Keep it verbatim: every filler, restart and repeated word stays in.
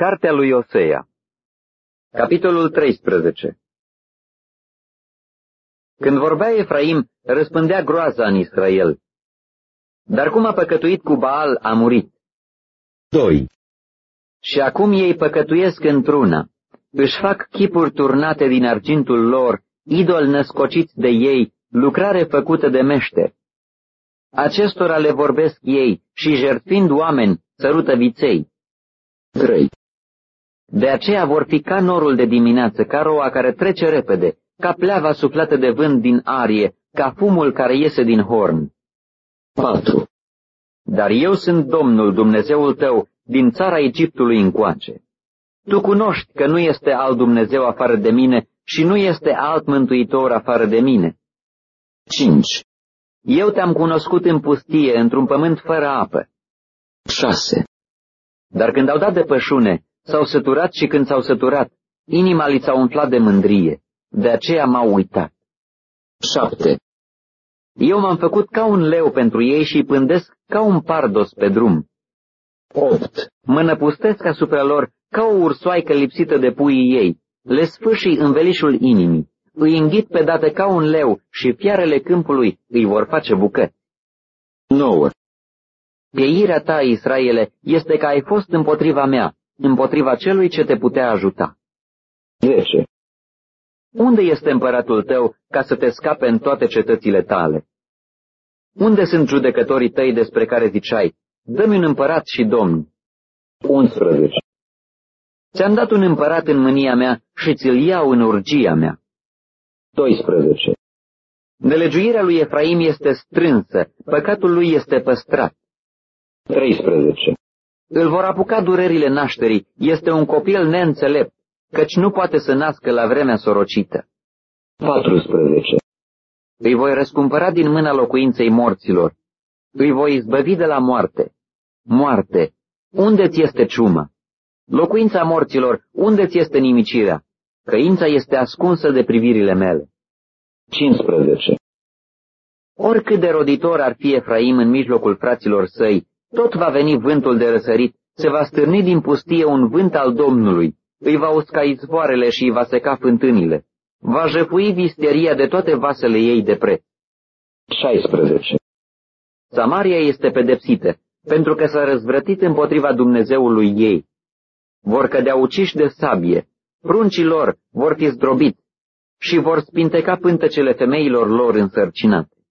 Cartea lui Osea. Capitolul treisprezece. Când vorbea Efraim, răspândea groaza în Israel. Dar cum a păcătuit cu Baal, a murit. doi. Și acum ei păcătuiesc într-una. Își fac chipuri turnate din argintul lor, idoli născociți de ei, lucrare făcută de meșteri. Acestora le vorbesc ei și, jertfind oameni, sărută viței. trei. De aceea vor fi ca norul de dimineață, ca roa care trece repede, ca pleava suflată de vânt din arie, ca fumul care iese din horn. patru. Dar eu sunt Domnul, Dumnezeul tău, din țara Egiptului încoace. Tu cunoști că nu este alt Dumnezeu afară de mine și nu este alt mântuitor afară de mine. cinci. Eu te-am cunoscut în pustie, într-un pământ fără apă. șase. Dar când au dat de pășune, s-au săturat și când s-au săturat, inima li s-a umflat de mândrie, de aceea m-au uitat. șapte. Eu m-am făcut ca un leu pentru ei și îi pândesc ca un pardos pe drum. opt. Mă năpustesc asupra lor ca o ursoaică lipsită de puii ei, le sfâșii învelișul inimii, îi înghit pe dată ca un leu și fiarele câmpului îi vor face bucăți. nouă. Pieirea ta, Israele, este că ai fost împotriva mea, împotriva celui ce te putea ajuta. zece. Unde este împăratul tău ca să te scape în toate cetățile tale? Unde sunt judecătorii tăi despre care ziceai, dă-mi un împărat și domn? unsprezece. Ți-am dat un împărat în mânia mea și ți-l iau în urgia mea. doisprezece. Nelegiuirea lui Efraim este strânsă, păcatul lui este păstrat. treisprezece. Îl vor apuca durerile nașterii, este un copil neînțelept, căci nu poate să nască la vremea sorocită. paisprezece. Îi voi răscumpăra din mâna locuinței morților. Îi voi izbăvi de la moarte. Moarte, unde-ți este ciuma? Locuința morților, unde-ți este nimicirea? Căința este ascunsă de privirile mele. cincisprezece. Oricât de roditor ar fi Efraim în mijlocul fraților săi, tot va veni vântul de răsărit, se va stârni din pustie un vânt al Domnului, îi va usca izvoarele și îi va seca fântânile, va jefui visteria de toate vasele ei de preț. șaisprezece. Samaria este pedepsită, pentru că s-a răzvrătit împotriva Dumnezeului ei. Vor cădea uciși de sabie, pruncii lor vor fi zdrobiți și vor spinteca pântecele femeilor lor însărcinate.